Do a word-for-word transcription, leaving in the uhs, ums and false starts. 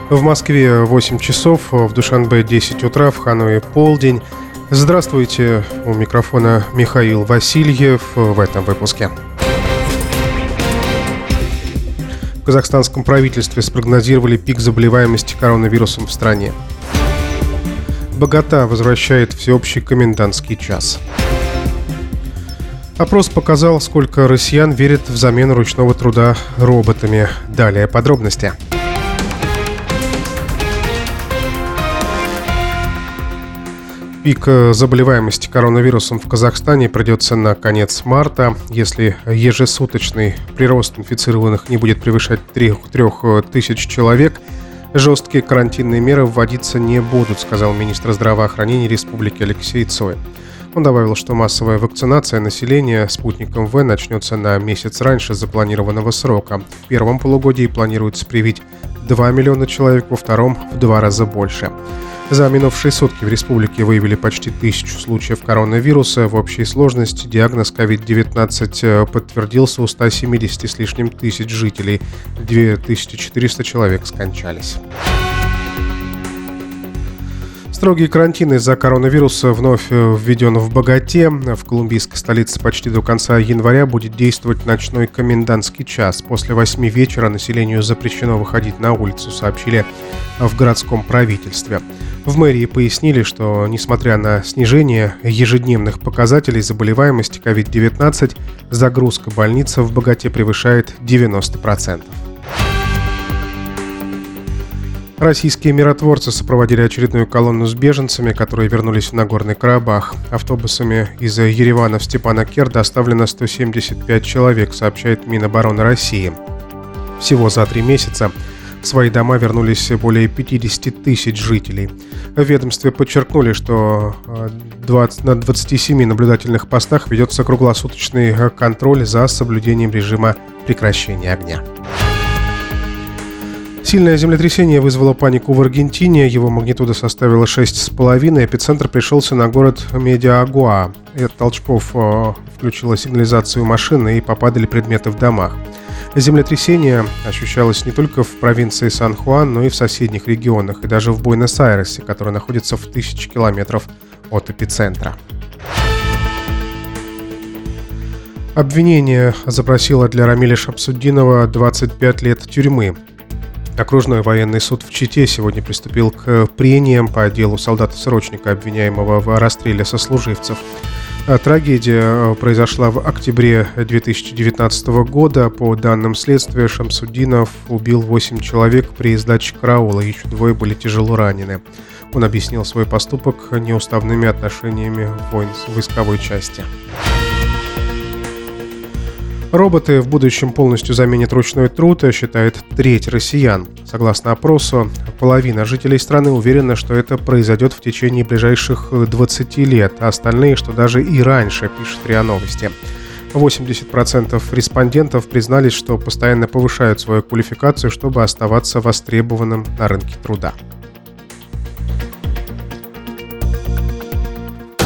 В Москве восемь часов, в Душанбе десять утра, в Ханое полдень. Здравствуйте, у микрофона Михаил Васильев в этом выпуске. В казахстанском правительстве спрогнозировали пик заболеваемости коронавирусом в стране. Богота возвращает всеобщий комендантский час. Опрос показал, сколько россиян верят в замену ручного труда роботами. Далее подробности. Пик заболеваемости коронавирусом в Казахстане придется на конец марта. Если ежесуточный прирост инфицированных не будет превышать трех тысяч человек, жесткие карантинные меры вводиться не будут, сказал министр здравоохранения Республики Алексей Цой. Он добавил, что массовая вакцинация населения спутником В начнется на месяц раньше запланированного срока. В первом полугодии планируется привить два миллиона человек, во втором – в два раза больше. За минувшие сутки в республике выявили почти тысячу случаев коронавируса. В общей сложности диагноз ковид девятнадцать подтвердился у ста семидесяти с лишним тысяч жителей. две тысячи четыреста человек скончались. Строгий карантин из-за коронавируса вновь введен в Боготе. В колумбийской столице почти до конца января будет действовать ночной комендантский час. После восьми вечера населению запрещено выходить на улицу, сообщили в городском правительстве. В мэрии пояснили, что, несмотря на снижение ежедневных показателей заболеваемости ковид девятнадцать, загрузка больницы в Боготе превышает девяносто процентов. Российские миротворцы сопроводили очередную колонну с беженцами, которые вернулись в Нагорный Карабах. Автобусами из Еревана в Степанакерт доставлено сто семьдесят пять человек, сообщает Минобороны России. Всего за три месяца в свои дома вернулись более пятьдесят тысяч жителей. В ведомстве подчеркнули, что на двадцати семи наблюдательных постах ведется круглосуточный контроль за соблюдением режима прекращения огня. Сильное землетрясение вызвало панику в Аргентине. Его магнитуда составила шесть с половиной. Эпицентр пришелся на город Медиагуа. От толчков включила сигнализацию машины и попадали предметы в домах. Землетрясение ощущалось не только в провинции Сан-Хуан, но и в соседних регионах, и даже в Буэнос-Айресе, который находится в тысячи километров от эпицентра. Обвинение запросило для Рамиля Шамсутдинова двадцать пять лет тюрьмы. Окружной военный суд в Чите сегодня приступил к прениям по делу солдата-срочника, обвиняемого в расстреле сослуживцев. Трагедия произошла в октябре две тысячи девятнадцатого года. По данным следствия, Шамсутдинов убил восемь человек при сдаче караула, еще двое были тяжело ранены. Он объяснил свой поступок неуставными отношениями в войсковой части. Роботы в будущем полностью заменят ручной труд, считает треть россиян. Согласно опросу, половина жителей страны уверена, что это произойдет в течение ближайших двадцати лет, а остальные, что даже и раньше, пишет РИА Новости. восемьдесят процентов респондентов признались, что постоянно повышают свою квалификацию, чтобы оставаться востребованным на рынке труда.